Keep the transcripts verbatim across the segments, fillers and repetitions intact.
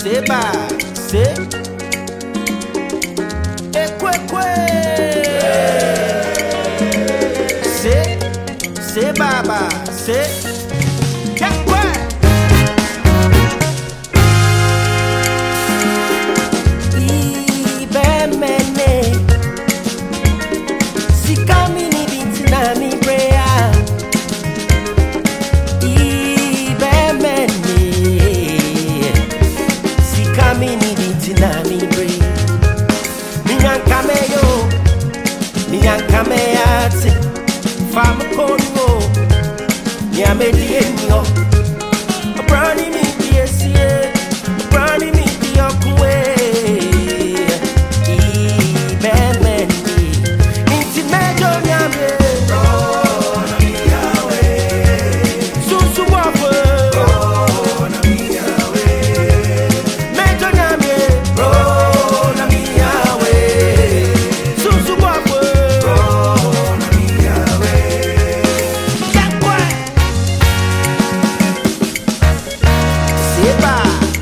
Seba, se, ekwekwe, se, se baba, se, ekwe. Ibe mene, si kamini binti na mi brea. Ibe mene, si kamini binti na mi brea. Minyankame yo, minyankame ate, fam kono, nyame dienyo. Brani mi diesie, brani mi diokwe. Ibe mene, inti mejo nyame. Oh, na mi yawe. Susu wafe. Oh, na mi yawe. Mejo nyame. Oh, na mi yawe. Susu wafe. Oh, na mi yawe. Yakwe. Seba.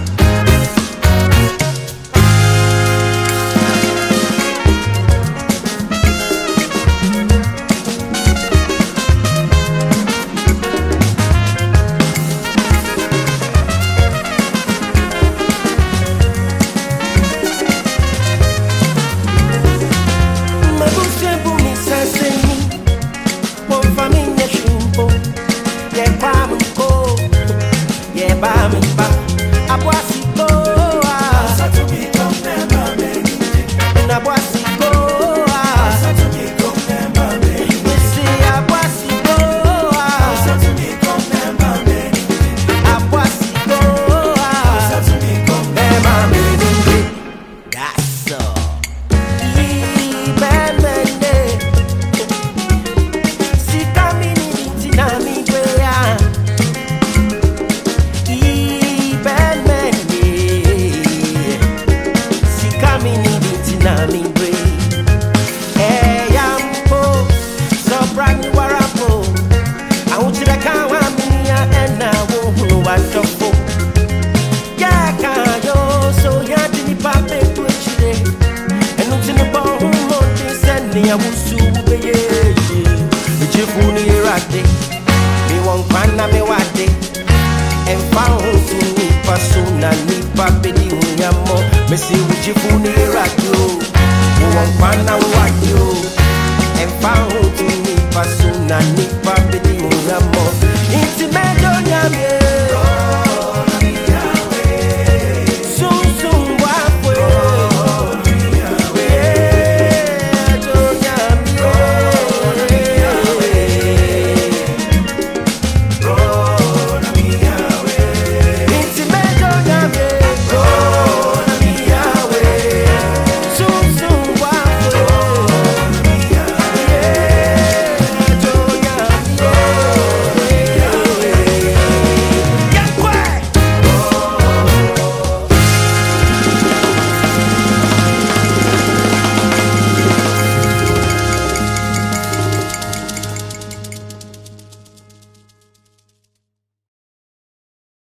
Messi ujifuni radio, uwampana wadio, empa hutu nipa suna nipa bedi unamo.